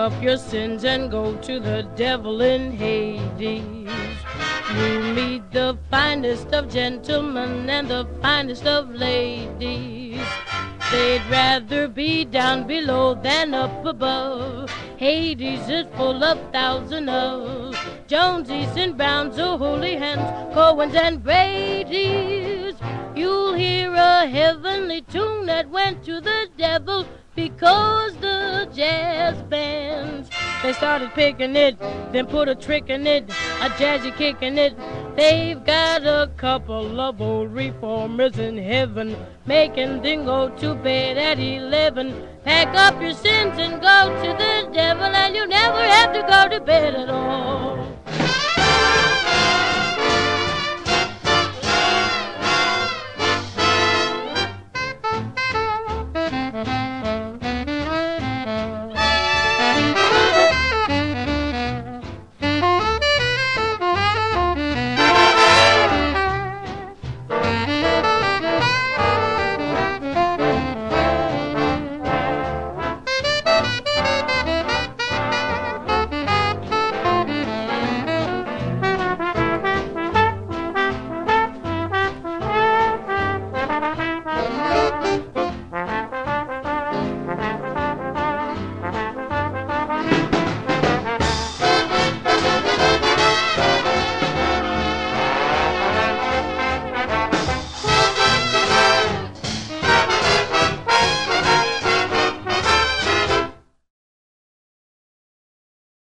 up your sins and go to the devil in Hades. You meet the finest of gentlemen and the finest of ladies. They'd rather be down below than up above. Hades is full of thousands of Jonesies and Browns, oh holy hands, Cohens and Brady's. You'll hear a heavenly tune that went to the devil because the jazz bands, they started picking it, then put a trick in it, a jazzy kick in it. They've got a couple of old reformers in heaven, making them go to bed at 11. Pack up your sins and go to the devil, and you never have to go to bed at all.